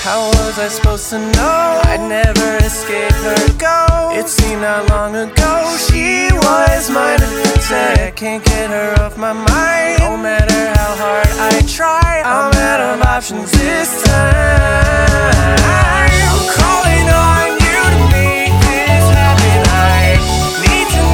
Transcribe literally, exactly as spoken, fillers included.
How was I supposed to know I'd never escape her go? It seemed not long ago she was mine to protect. Can't get her off my mind, no matter how hard I try. I'm out of options this time.